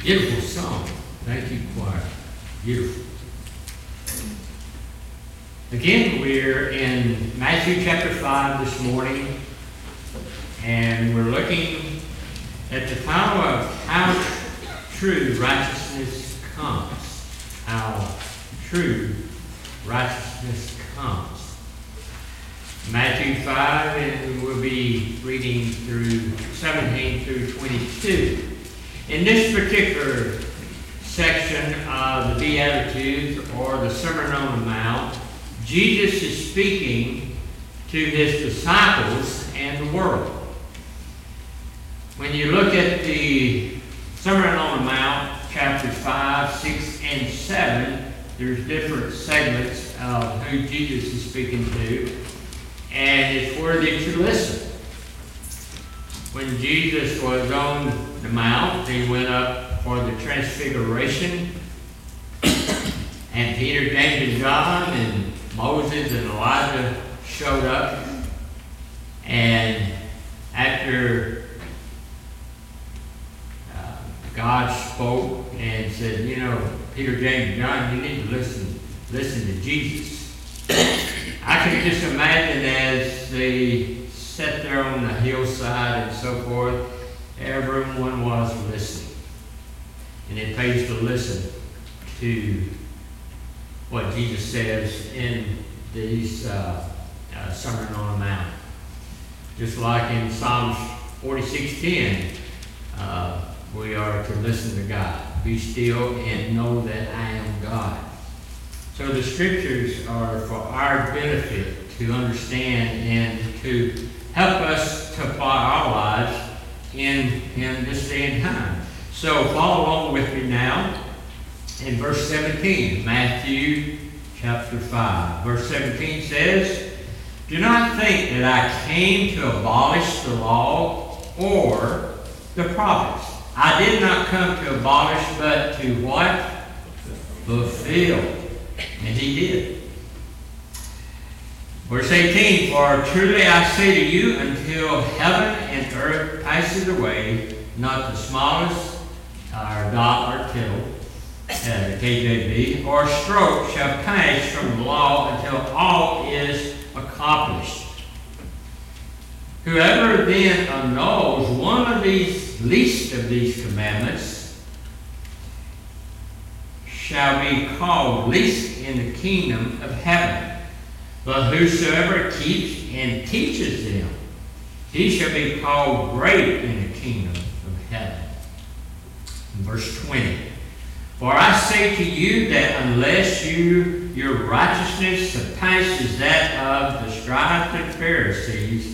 Beautiful song. Thank you, choir. Beautiful. Again, we're in Matthew chapter 5 this morning, and we're looking at the title of How True Righteousness Comes. How True Righteousness Comes. Matthew 5, and we'll be reading through 17 through 22. In this particular section of the Beatitudes, or the Sermon on the Mount, Jesus is speaking to his disciples and the world. When you look at the Sermon on the Mount, chapters 5, 6, and 7, there's different segments of who Jesus is speaking to, and it's worthy to listen. When Jesus was on the mount, he went up for the transfiguration, and Peter, James, and John, and Moses and Elijah showed up, and after God spoke and said, Peter, James, and John, you need to listen to Jesus. I can just imagine as they sat there on the hillside and so forth, everyone was listening. And it pays to listen to what Jesus says in these Sermon on the Mount. Just like in Psalms 46:10, we are to listen to God. Be still and know that I am God. So the scriptures are for our benefit to understand and to help us to apply our lives in this day and time. So follow along with me now in verse 17, Matthew chapter 5. Verse 17 says, "Do not think that I came to abolish the law or the prophets. I did not come to abolish, but to" what? Fulfill. And he did. Verse 18, "For truly I say to you, until heaven and earth passes away, not the smallest dot or tittle, the KJV, or stroke shall pass from the law until all is accomplished. Whoever then annuls one of these least of these commandments shall be called least in the kingdom of heaven. But whosoever keeps and teaches them, he shall be called great in the kingdom of heaven." Verse 20, "For I say to you that unless your righteousness surpasses that of the scribes and Pharisees,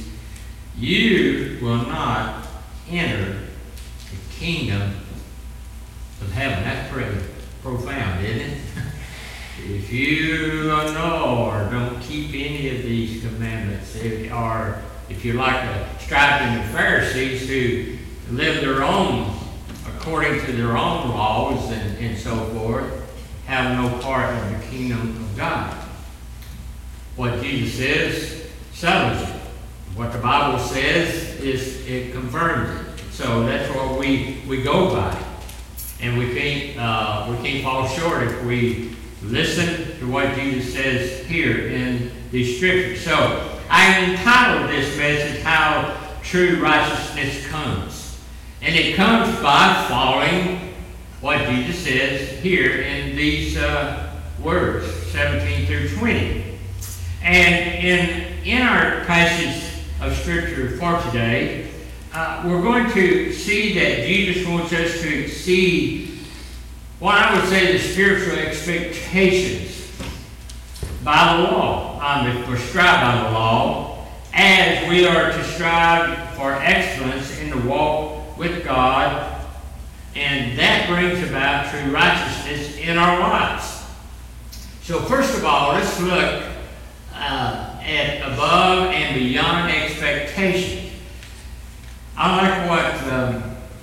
you will not enter the kingdom of heaven." That's pretty profound, isn't it? If you know or don't keep any of these commandments, or if you're like the scribes and the Pharisees who live their own, according to their own laws and so forth, have no part of the kingdom of God. What Jesus says settles it. What the Bible says it confirms it. So that's what we go by. And we can't fall short if we listen to what Jesus says here in these scriptures. So I entitled this message, "How True Righteousness Comes." And it comes by following what Jesus says here in these words, 17 through 20. And in our passage of scripture for today, we're going to see that Jesus wants us to exceed what I would say the spiritual expectations by the law, prescribed by the law, as we are to strive for excellence in the walk with God, and that brings about true righteousness in our lives. So first of all, let's look at above and beyond expectation. I like what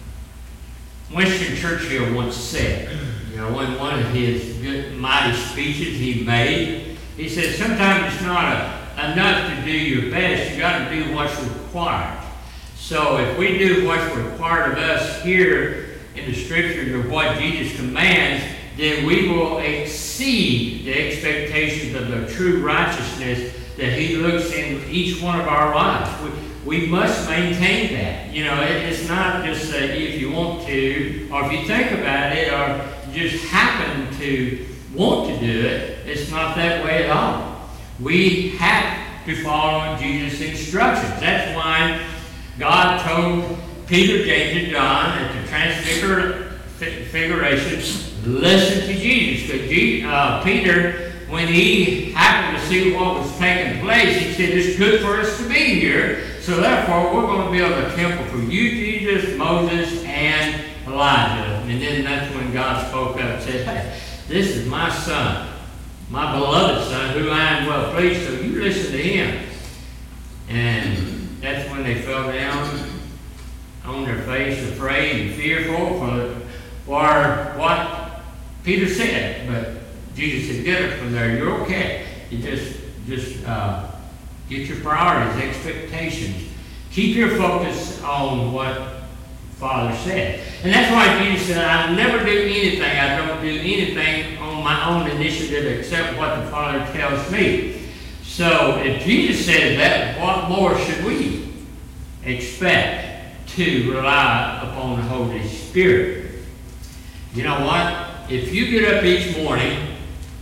Winston Churchill once said. In one of his good, mighty speeches he made, he said, "Sometimes it's not enough to do your best. You got to do what's required." So if we do what's required of us here in the Scriptures of what Jesus commands, then we will exceed the expectations of the true righteousness that He looks in each one of our lives. We must maintain that. You know, it's not just that if you want to, or if you think about it, or just happen to want to do it. It's not that way at all. We have to follow Jesus' instructions. That's why God told Peter, James, and John at the Transfiguration, listen to Jesus. Because Peter, when he happened to see what was taking place, he said, it's good for us to be here. So therefore, we're going to build a temple for you, Jesus, Moses, and Elijah. And then that's when God spoke up and said, hey, this is my son, my beloved son, who I am well pleased, so you listen to him. And that's when they fell down on their face, afraid and fearful for what Peter said. But Jesus said, get it from there, you're okay. You just get your priorities, expectations. Keep your focus on what Father said. And that's why Jesus said, I never do anything. I don't do anything on my own initiative except what the Father tells me. So if Jesus said that, what more should we expect to rely upon the Holy Spirit? You know what? If you get up each morning,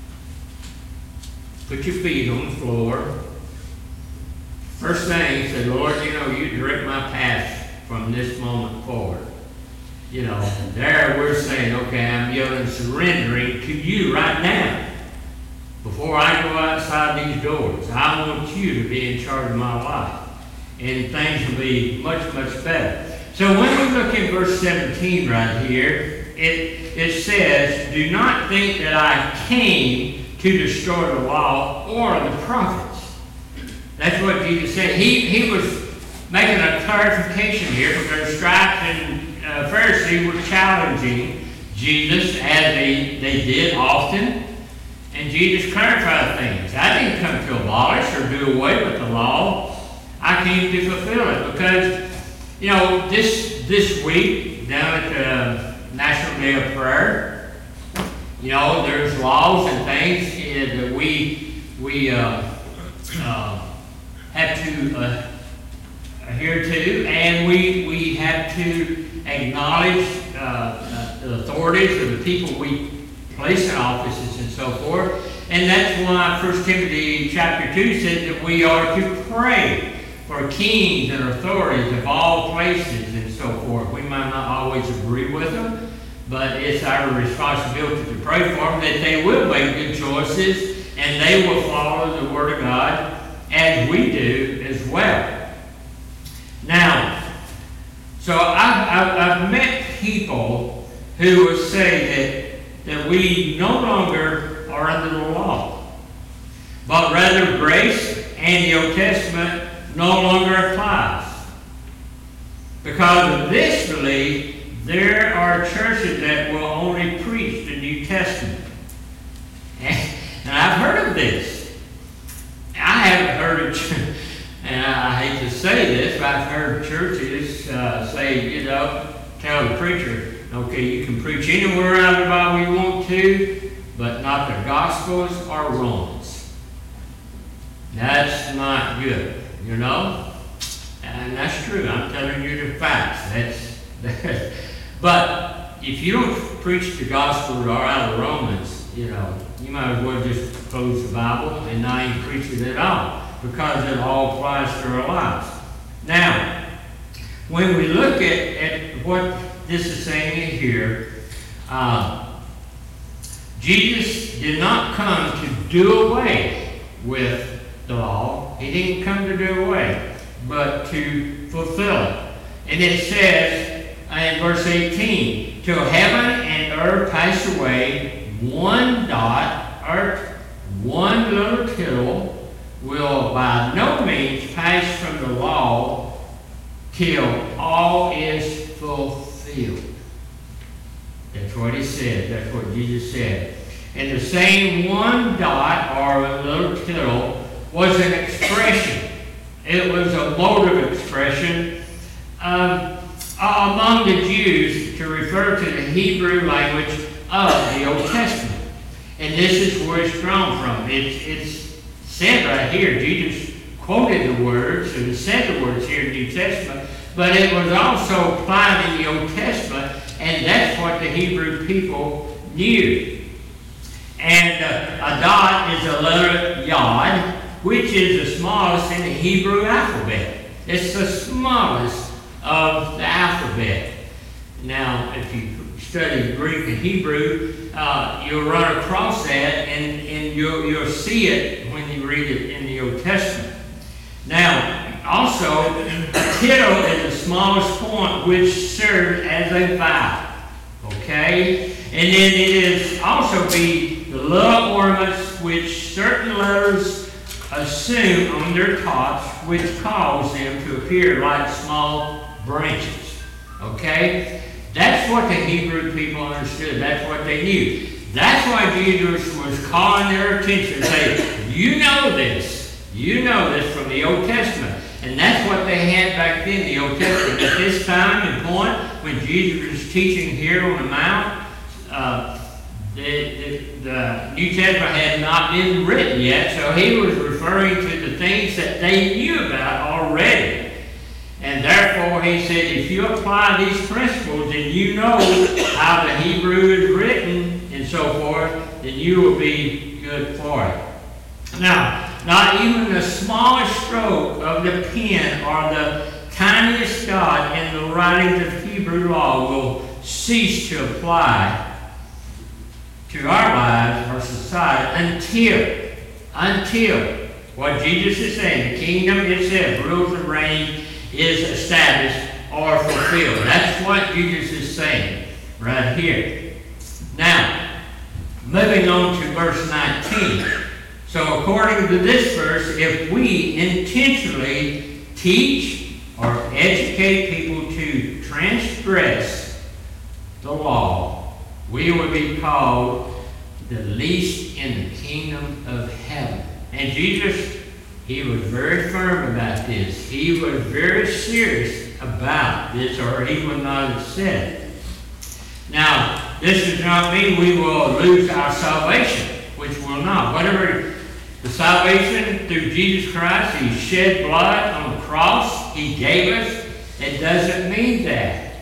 put your feet on the floor, first thing, say, Lord, you know, you direct my path from this moment forward. You know, there we're saying, okay, I'm yielding, surrendering to you right now. Before I go outside these doors, I want you to be in charge of my life. And things will be much, much better. So when we look in verse 17 right here, it says, do not think that I came to destroy the law or the prophets. That's what Jesus said. He was making a clarification here because the scribes and Pharisees were challenging Jesus as they did often. And Jesus clarified things. I didn't come to abolish or do away with the law. I came to fulfill it because, you know, this week down at the National Day of Prayer, you know, there's laws and things that we have to adhere to, and we have to acknowledge the authorities of the people we place in offices and so forth. And that's why 1 Timothy chapter 2 said that we are to pray for kings and authorities of all places and so forth. We might not always agree with them, but it's our responsibility to pray for them that they will make good choices and they will follow the Word of God as we do as well. Now, so I've met people who will say that we no longer are under the law, but rather grace and the Old Testament no longer applies. Because of this belief, there are churches that will only preach the New Testament. And I've heard of this. I haven't heard of, and I hate to say this, but I've heard churches say, you know, tell the preacher, okay, you can preach anywhere out of the Bible you want to, but not the Gospels or Romans. That's not good, you know? And that's true. I'm telling you the facts. But if you don't preach the Gospel or out of Romans, you know, you might as well just close the Bible and not even preach it at all, because it all applies to our lives. Now, when we look at what this is saying here, Jesus did not come to do away with the law. He didn't come to do away, but to fulfill it. And it says in verse 18, till heaven and earth pass away, one dot or one little tittle will by no means pass from the law till all is fulfilled. That's what he said. That's what Jesus said. And the same one dot or a little tittle was an expression. It was a mode of expression of among the Jews to refer to the Hebrew language of the Old Testament. And this is where it's drawn from. It's said right here. Jesus quoted the words and said the words here in the New Testament, but it was also applied in the Old Testament, and that's what the Hebrew people knew. And a dot is a letter Yod, which is the smallest in the Hebrew alphabet. It's the smallest of the alphabet. Now, if you study Greek and Hebrew, you'll run across that, and you'll see it when you read it in the Old Testament. Now, also, tittle is the smallest point, which serves as a vowel. Okay? And then it is also be the little ornaments which certain letters assume on their tops, which cause them to appear like small branches. Okay? That's what the Hebrew people understood. That's what they knew. That's why Jesus was calling their attention, saying, you know this. You know this from the Old Testament. And that's what they had back then, the Old Testament. At this time and point, when Jesus was teaching here on the Mount, the New Testament had not been written yet, so he was referring to the things that they knew about already. And therefore, he said, if you apply these principles and you know how the Hebrew is written and so forth, then you will be good for it. Now, not even the smallest stroke of the pen or the tiniest dot in the writings of Hebrew law will cease to apply to our lives or society until what Jesus is saying, the kingdom itself, rules and reigns, is established or fulfilled. That's what Jesus is saying right here. Now, moving on to verse 19. So according to this verse, if we intentionally teach or educate people to transgress the law, we will be called the least in the kingdom of heaven. And Jesus, he was very firm about this. He was very serious about this, or he would not have said it. Now, this does not mean we will lose our salvation, which will not. Whatever the salvation through Jesus Christ, he shed blood on the cross, he gave us, it doesn't mean that.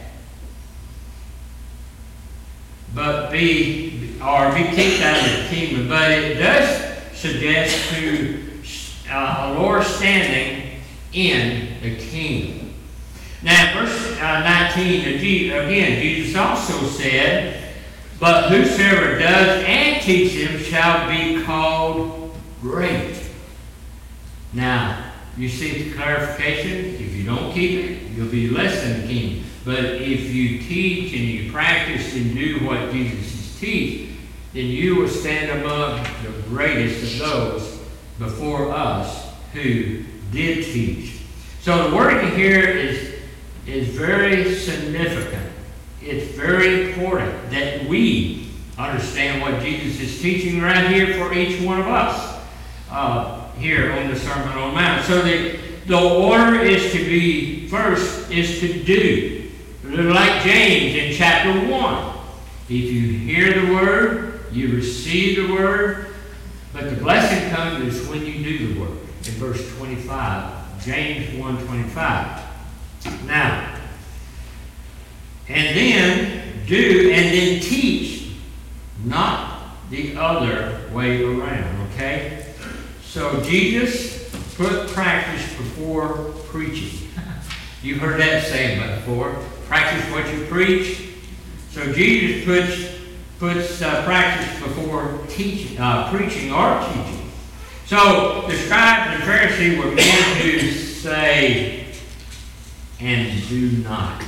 But be kicked out of the kingdom. But it does suggest to a lower standing in the kingdom. Now, verse 19, again, Jesus also said, but whosoever does and teach them shall be called great. Now, you see the clarification? If you don't keep it, you'll be less than the kingdom. But if you teach and you practice and do what Jesus is teaching, then you will stand among the greatest of those before us who did teach. So the wording here is very significant. It's very important that we understand what Jesus is teaching right here for each one of us here on the Sermon on the Mount. So the order is to be, first, is to do. Like James in chapter 1. If you hear the word, you receive the word, but the blessing comes when you do the word. In verse 25, James 1:25. Now, and then do and then teach, not the other way around, okay? So Jesus put practice before preaching. You've heard that saying before. Practice what you preach. So Jesus puts practice before preaching or teaching. So the scribes and Pharisees were men who say and do not.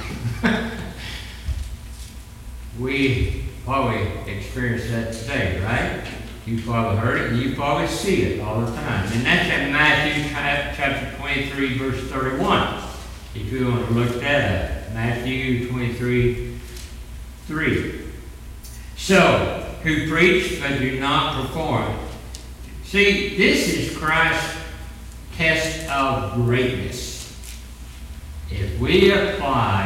We probably experience that today, right? You probably heard it and you probably see it all the time. And that's in Matthew chapter 23, verse 31. If you want to look that up. Matthew 23, 3. So, who preach but do not perform. See, this is Christ's test of greatness. If we apply what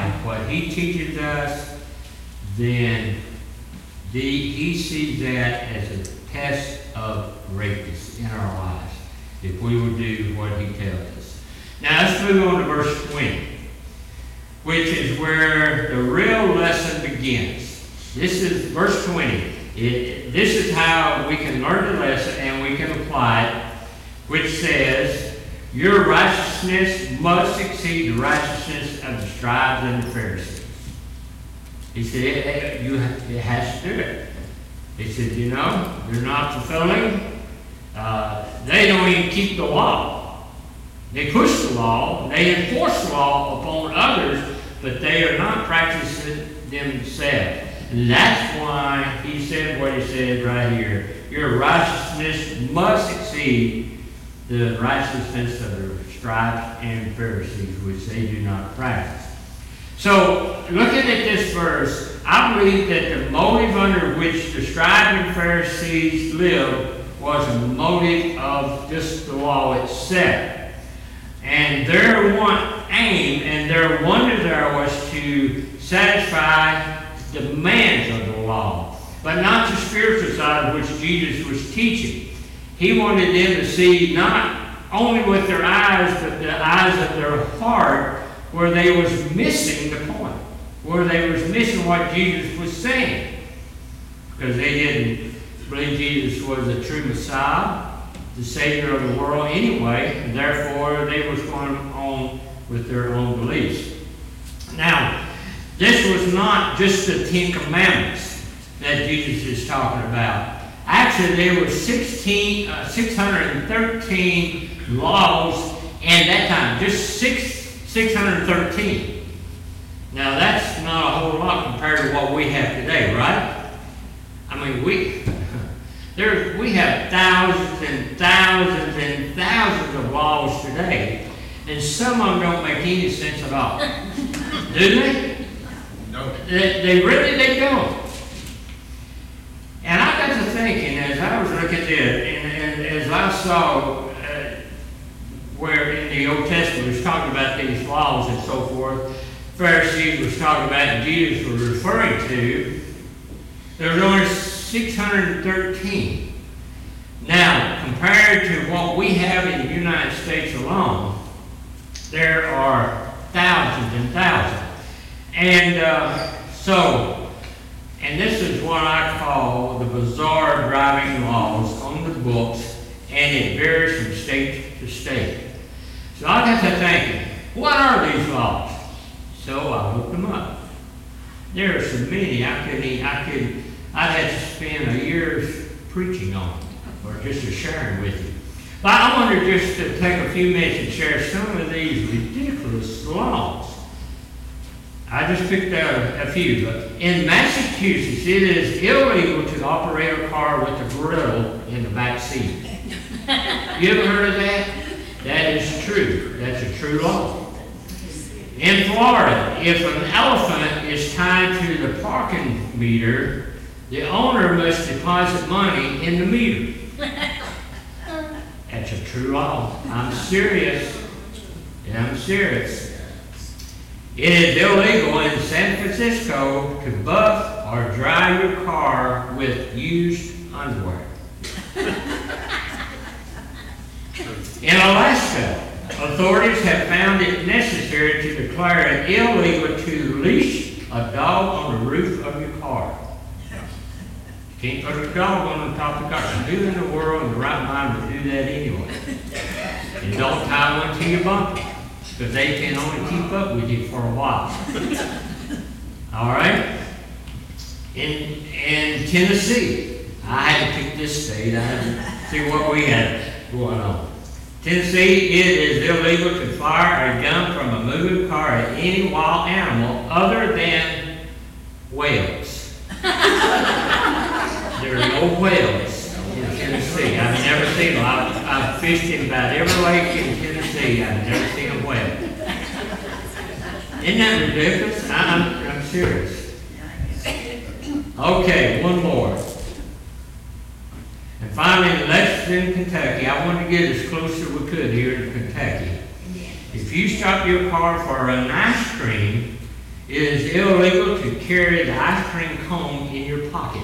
what he teaches us, then he sees that as a test of greatness in our lives, if we will do what he tells us. Now let's move on to verse 20, which is where the real lesson begins. This is verse 20. This is how we can learn the lesson and we can apply it, which says, your righteousness must exceed the righteousness of the scribes and the Pharisees. He said, it has to do it. He said, they're not fulfilling. They don't even keep the law. They push the law. They enforce the law upon others, but they are not practicing themselves. And that's why he said what he said right here. Your righteousness must exceed the righteousness of the scribes and Pharisees, which they do not practice. So, looking at this verse, I believe that the motive under which the scribes and Pharisees lived was a motive of just the law itself. And their one aim and their one desire was to satisfy the demands of the law, but not the spiritual side of which Jesus was teaching. He wanted them to see not only with their eyes, but the eyes of their heart, where they was missing the point, where they was missing what Jesus was saying, because they didn't believe Jesus was the true Messiah, the Savior of the world anyway, and therefore they was going on with their own beliefs. Now, this was not just the 10 Commandments that Jesus is talking about. Actually, there were 613 laws at that time, just 613. Now, that's not a whole lot compared to what we have today, right? I mean, we have thousands and thousands and thousands of laws today, and some of them don't make any sense at all. Do they? No. They really don't. And I got to thinking, as I was looking at it, and as I saw where in the Old Testament it was talking about these laws and so forth, Pharisees was talking about, and Jesus was referring to, there were only 613. Now, compared to what we have in the United States alone, there are thousands and thousands. And and this is what I call the bizarre driving laws on the books, and it varies from state to state. So I got to thinking, what are these laws? So I looked them up. There are so many I'd have to spend a year's preaching on them, or just a sharing with you. But I wanted just to take a few minutes and share some of these ridiculous laws. I just picked out a few, but in Massachusetts, it is illegal to operate a car with a grill in the back seat. You ever heard of that? That is true. That's a true law. In Florida, if an elephant is tied to the parking meter, the owner must deposit money in the meter. That's a true law. I'm serious. Yeah, I'm serious. It is illegal in San Francisco to buff or dry your car with used underwear. In Alaska, authorities have found it necessary to declare it illegal to leash a dog on the roof of your car. You can't put a dog on the top of the car. Who in the world in the right mind would do that anyway? And don't tie one to your bumper, because they can only keep up with you for a while. All right? In Tennessee, I had to pick this state. I had to see what we had going on. Tennessee, it is illegal to fire a gun from a moving car at any wild animal other than whales. There are no whales in Tennessee. I've never seen them. I've fished in about every lake in Tennessee. I've never seen a whale. Isn't that ridiculous? I'm serious. Okay, one more. And finally, in Lexington, Kentucky, I wanted to get as close as we could here in Kentucky. If you stop your car for an ice cream, It is illegal to carry the ice cream cone in your pocket.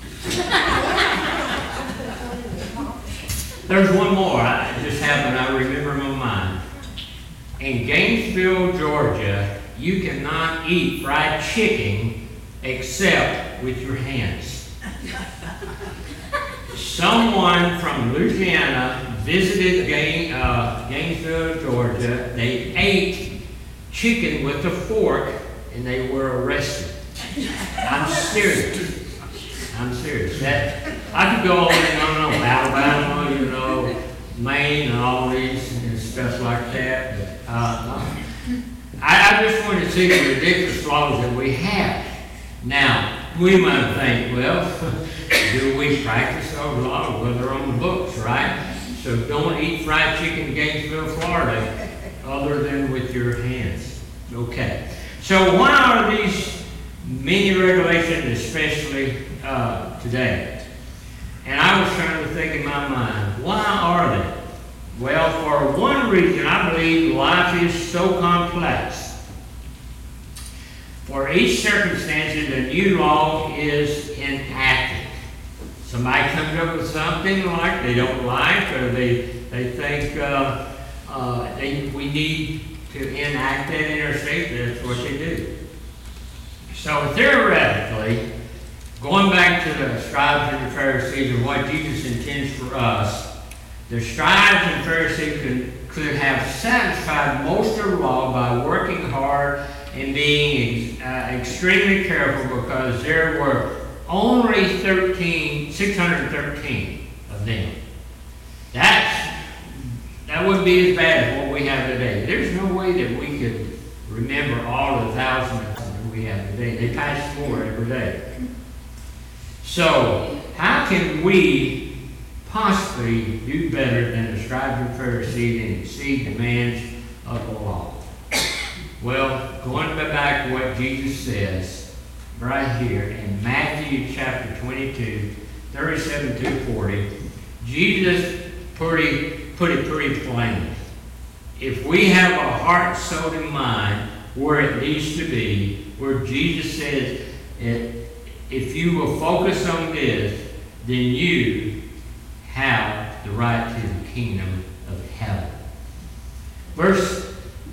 There's one more. I remember in my mind. In Gainesville, Georgia, you cannot eat fried chicken except with your hands. Someone from Louisiana visited Gainesville, Georgia. They ate chicken with a fork and they were arrested. I'm serious. I could go over and Alabama, Maine and all these and stuff like that. But, I just want to see the ridiculous laws that we have. Now, we might think, well, do we practice those laws? Well, they're on the books, right? So don't eat fried chicken in Gainesville, Florida, other than with your hands. Okay. So why are these many regulations, especially today? And I was trying to think in my mind, why are they? Well, for one reason, I believe life is so complex. For each circumstance, a new law is enacted. Somebody comes up with something like they don't like, or they think we need to enact that in our state. That's what they do. So theoretically, going back to the scribes and the Pharisees and what Jesus intends for us, the scribes and Pharisees could have satisfied most of the law by working hard and being extremely careful, because there were only 613 of them. That wouldn't be as bad as what we have today. There's no way that we could remember all the thousands that we have today. They pass more every day. So, how can we possibly do better than the scribes and Pharisees and exceed the demands of the law? Well, going back to what Jesus says right here in Matthew chapter 22, 37 to 40, Jesus put it pretty plain. If we have a heart, soul, and mind where it needs to be, where Jesus says, if you will focus on this, then you have the right to the kingdom of heaven. Verse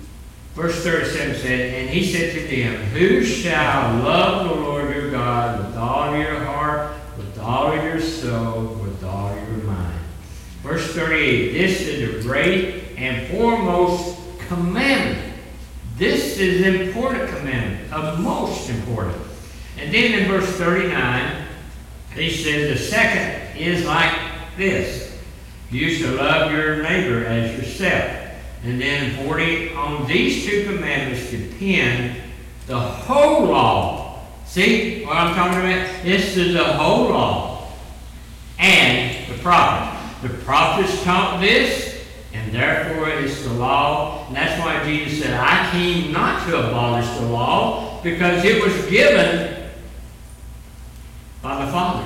37 said, and he said to them, who shall love the Lord your God with all your heart, with all your soul, with all your mind? Verse 38, this is a great and foremost commandment. This is an important commandment, a most important. And then in verse 39, he says the second is like this. You shall love your neighbor as yourself. And then in 40, on these two commandments depend the whole law. See what I'm talking about? This is the whole law. And the prophets. The prophets taught this, and therefore it's the law. And that's why Jesus said, I came not to abolish the law, because it was given by the Father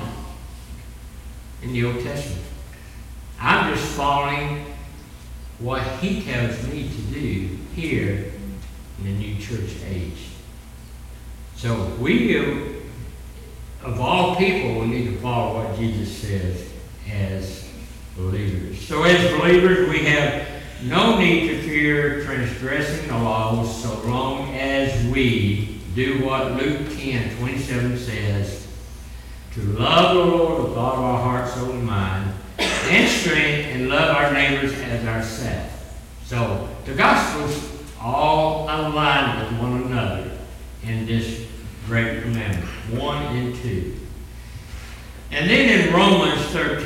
in the Old Testament. I'm just following what he tells me to do here in the new church age. So we, of all people, we need to follow what Jesus says as believers. So as believers, we have no need to fear transgressing the laws so long as we do what Luke 10:27 says, to love the Lord with all of our heart, soul, and mind, and strength, and love our neighbors as ourselves. So the Gospels all align with one another in this great commandment, 1 and 2. And then in Romans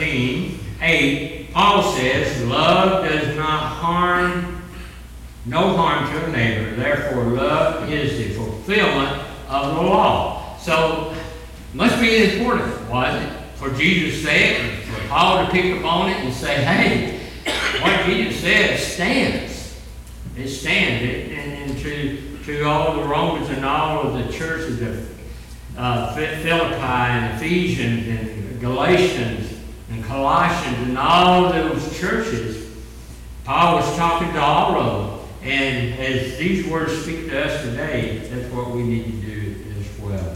13:8, Paul says, love does not harm, no harm to a neighbor. Therefore, love is the fulfillment of the law. So it must be important, was it, for Jesus to say it, for Paul to pick up on it and say, hey, what Jesus said stands. It stands. And to all the Romans and all of the churches of Philippi and Ephesians and Galatians and Colossians and all of those churches, Paul was talking to all of them. And as these words speak to us today, that's what we need to do as well.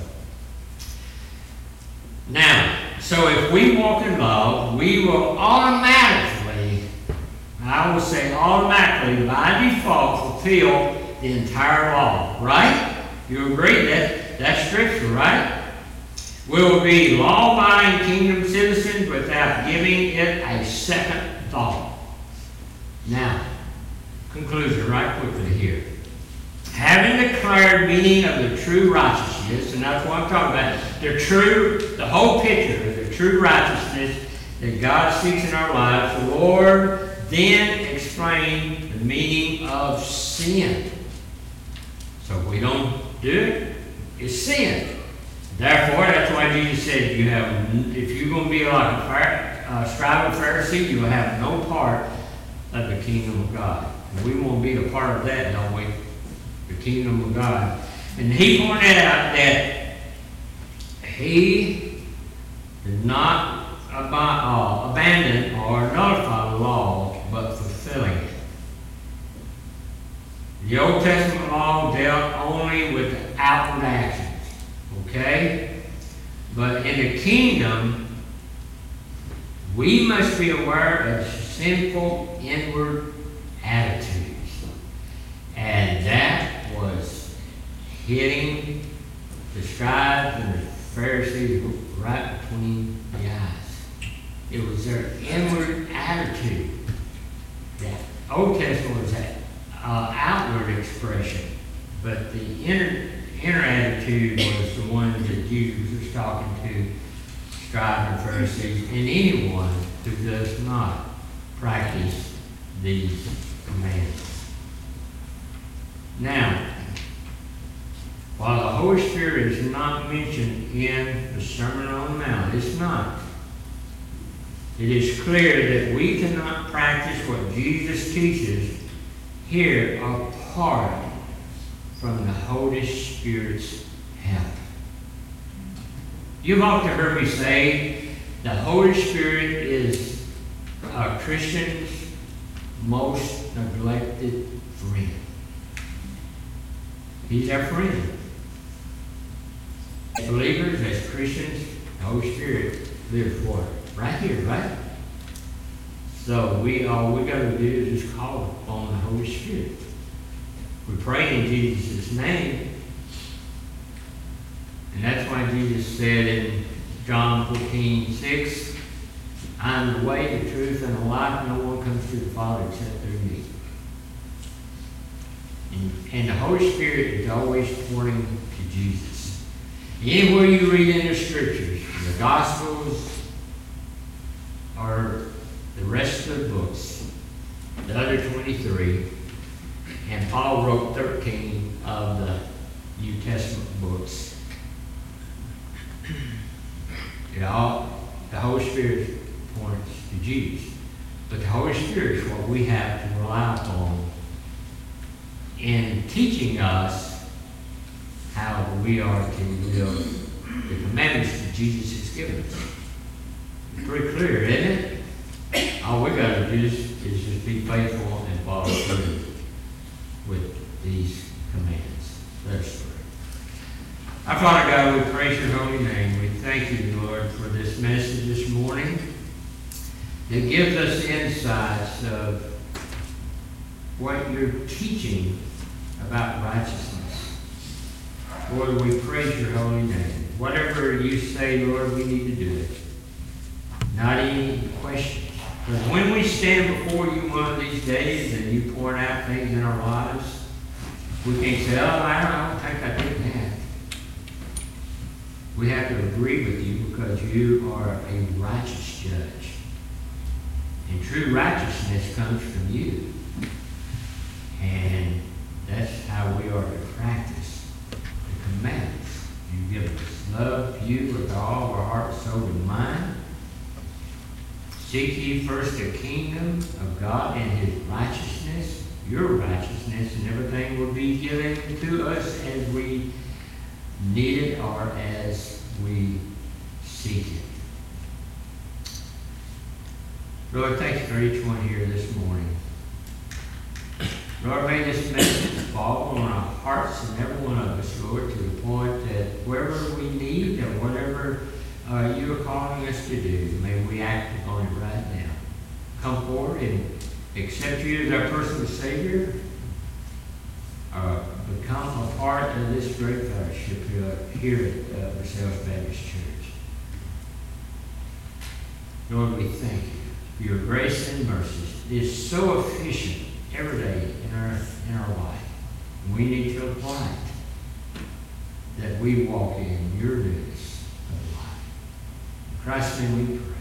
Now, so if we walk in love, we will automatically, I will say automatically, by default, fulfill the entire law. Right? You agree that that's scripture, right? We will be law-abiding kingdom citizens without giving it a second thought. Now, conclusion right quickly here. Having declared meaning of the true righteousness, and that's what I'm talking about, the whole picture of the true righteousness that God seeks in our lives, the Lord then explained the meaning of sin. So if we don't do it, it's sin. Therefore, that's why Jesus said, if you're going to be like a scribe and Pharisee, you will have no part of the kingdom of God. And we want to be a part of that, don't we? The kingdom of God. And he pointed out that he did not abandon or nullify the law, but fulfilling it. The Old Testament law dealt only with the outward actions. Okay? But in the kingdom, we must be aware of sinful inward attitudes. And that was hitting the scribes and the Pharisees right between the eyes. It was their inward attitude. That Old Testament was that outward expression. But the inner attitude was the one that Jesus was talking to scribes and Pharisees, and anyone who does not practice these commands. Now, while the Holy Spirit is not mentioned in the Sermon on the Mount, it's not. It is clear that we cannot practice what Jesus teaches here apart from the Holy Spirit's help. You've often heard me say the Holy Spirit is a Christian's most neglected friend. He's our friend. As believers, as Christians, the Holy Spirit lives for us. Right here, right? So all we got to do is just call upon the Holy Spirit. We pray in Jesus' name. And that's why Jesus said in John 14:6, I am the way, the truth, and the life. No one comes to the Father except through me. And the Holy Spirit is always pointing to Jesus. Anywhere you read in the Scriptures, the Gospels, or the rest of the books, the other 23, and Paul wrote 13 of the New Testament books. The Holy Spirit points to Jesus. But the Holy Spirit is what we have to rely upon in teaching us how we are to live the commandments that Jesus has given us. It's pretty clear, isn't it? All we got to do is just be faithful and follow through with these commands. Let's pray. Our Father God, we praise your holy name. We thank you, Lord, for this message this morning. It gives us insights of what you're teaching about righteousness. Lord, we praise your holy name. Whatever you say, Lord, we need to do it. Not any questions. But when we stand before you one of these days and you point out things in our lives, we can't say, I don't think I did that. We have to agree with you because you are a righteous judge. And true righteousness comes from you. And that's how we are to practice the commandments you give us. Love you with all of our heart, soul, and mind. Seek ye first the kingdom of God and his righteousness, your righteousness, and everything will be given to us as we need it or as we seek it. Lord, thank you for each one here this morning. Lord, may this message fall on our hearts and every one of us, Lord, to the point that wherever we need or whatever you are calling us to do, may we act upon it right now. Come forward and accept you as our personal Savior. Become a part of this great fellowship here at Versailles Baptist Church. Lord, we thank you for your grace and mercy. It is so efficient every day in our life. And we need to apply it, that we walk in your newness of life. In Christ's name we pray.